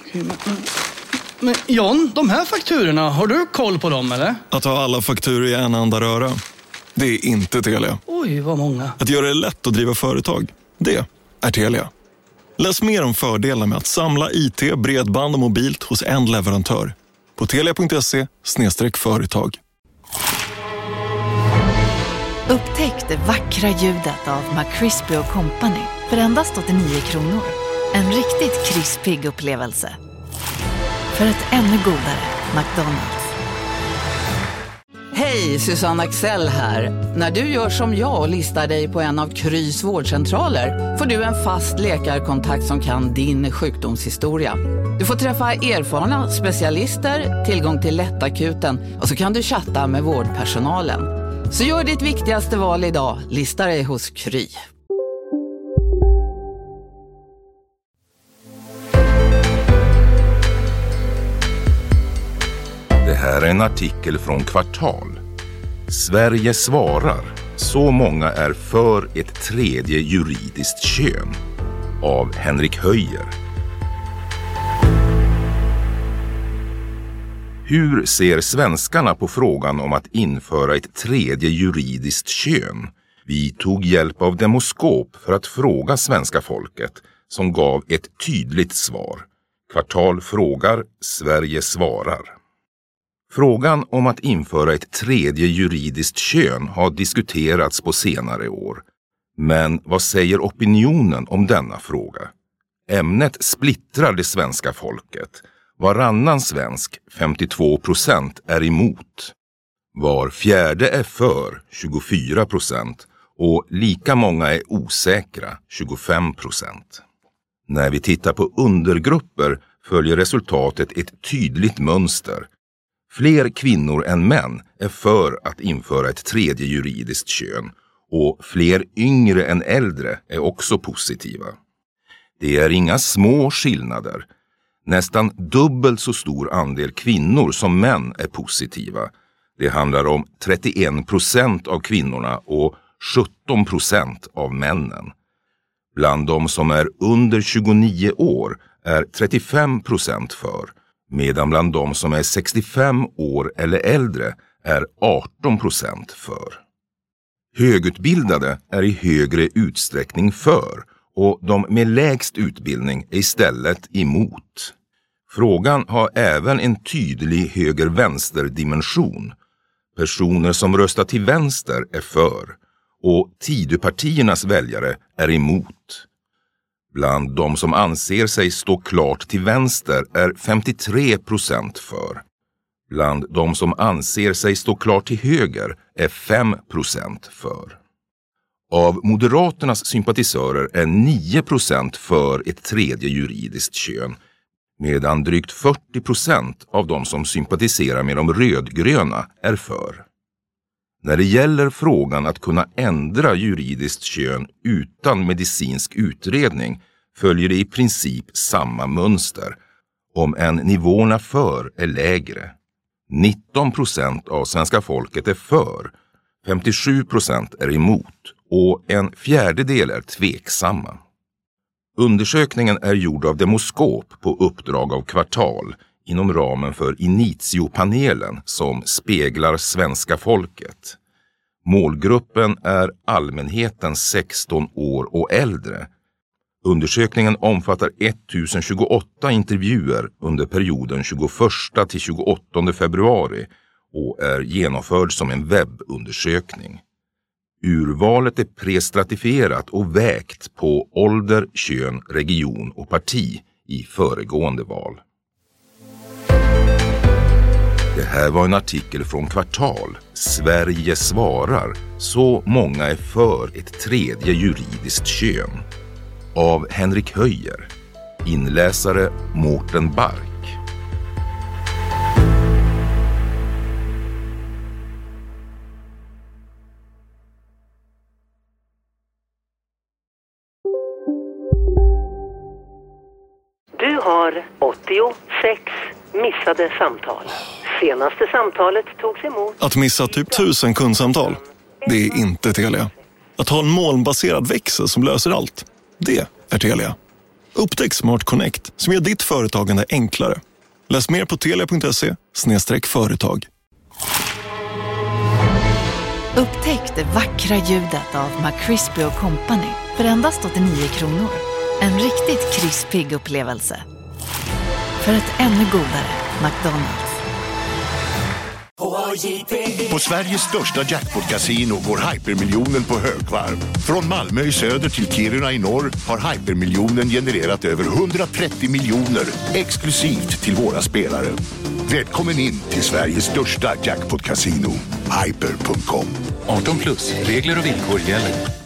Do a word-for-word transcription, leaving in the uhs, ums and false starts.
Men, men John, de här fakturorna, har du koll på dem eller? Att ha alla fakturor i en enda röra, det är inte Telia. Oj, vad många. Att göra det lätt att driva företag, det är Telia. Läs mer om fördelarna med att samla I T, bredband och mobilt hos en leverantör på telia punkt se slash företag. Upptäck det vackra ljudet av McCrispy och Company för endast åttionio kronor. En riktigt krispig upplevelse. För ett ännu godare McDonald's. Hej, Susanne Axel här. När du gör som jag och listar dig på en av Krys vårdcentraler får du en fast läkarkontakt som kan din sjukdomshistoria. Du får träffa erfarna specialister, tillgång till lättakuten och så kan du chatta med vårdpersonalen. Så gör ditt viktigaste val idag, lista dig hos Kry. Det här är en artikel från Kvartal. Sverige svarar. Så många är för ett tredje juridiskt kön. Av Henrik Höjer. Hur ser svenskarna på frågan om att införa ett tredje juridiskt kön? Vi tog hjälp av Demoskop för att fråga svenska folket, som gav ett tydligt svar. Kvartal frågar, Sverige svarar. Frågan om att införa ett tredje juridiskt kön har diskuterats på senare år. Men vad säger opinionen om denna fråga? Ämnet splittrar det svenska folket. Varannan svensk, femtiotvå procent, är emot. Var fjärde är för, tjugofyra procent. Och lika många är osäkra, tjugofem procent. När vi tittar på undergrupper följer resultatet ett tydligt mönster. Fler kvinnor än män är för att införa ett tredje juridiskt kön och fler yngre än äldre är också positiva. Det är inga små skillnader. Nästan dubbelt så stor andel kvinnor som män är positiva. Det handlar om trettioen procent av kvinnorna och sjutton procent av männen. Bland de som är under tjugonio år är trettiofem procent för. Medan bland de som är sextiofem år eller äldre är arton procent för. Högutbildade är i högre utsträckning för och de med lägst utbildning är istället emot. Frågan har även en tydlig höger-vänster-dimension. Personer som röstar till vänster är för och Tidöpartiernas väljare är emot. Bland de som anser sig stå klart till vänster är femtiotre procent för. Bland de som anser sig stå klart till höger är fem procent för. Av Moderaternas sympatisörer är nio procent för ett tredje juridiskt kön, medan drygt fyrtio procent av de som sympatiserar med de rödgröna är för. När det gäller frågan att kunna ändra juridiskt kön utan medicinsk utredning följer det i princip samma mönster, om än nivåerna för är lägre. nitton procent av svenska folket är för, femtiosju procent är emot och en fjärdedel är tveksamma. Undersökningen är gjord av Demoskop på uppdrag av Kvartal inom ramen för Initio-panelen som speglar svenska folket. Målgruppen är allmänheten sexton år och äldre. Undersökningen omfattar tusen tjugoåtta intervjuer under perioden tjugoförsta till tjugoåttonde februari och är genomförd som en webbundersökning. Urvalet är prestratifierat och vägt på ålder, kön, region och parti i föregående val. Det här var en artikel från Kvartal. Sverige svarar. Så många är för ett tredje juridiskt kön. Av Henrik Höjer. Inläsare Mårten Bark. Du har åttiosex missade samtal. Senaste samtalet togs emot... Att missa typ tusen kundsamtal, det är inte Telia. Att ha en molnbaserad växel som löser allt, det är Telia. Upptäck Smart Connect som gör ditt företagande enklare. Läs mer på telia.se snedstreck företag. Upptäck det vackra ljudet av McCrispy och Company för endast åttionio kronor. En riktigt krispig upplevelse. För ett ännu godare McDonald's. På Sveriges största jackpot-casino går hypermiljonen på högvarv. Från Malmö i söder till Kiruna i norr har hypermiljonen genererat över hundratrettio miljoner exklusivt till våra spelare. Välkommen in till Sveriges största jackpot-casino, hyper punkt com. arton plus, regler och villkor gäller.